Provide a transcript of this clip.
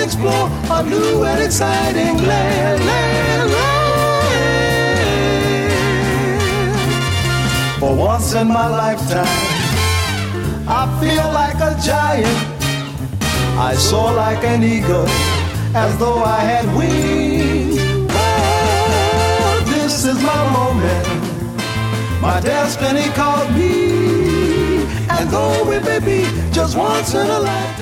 explore a new and exciting land. For once in my lifetime, I feel like a giant. I soar like an eagle, as though I had wings. Oh, this is my moment. My destiny called me, and though it may be just once in a lifetime,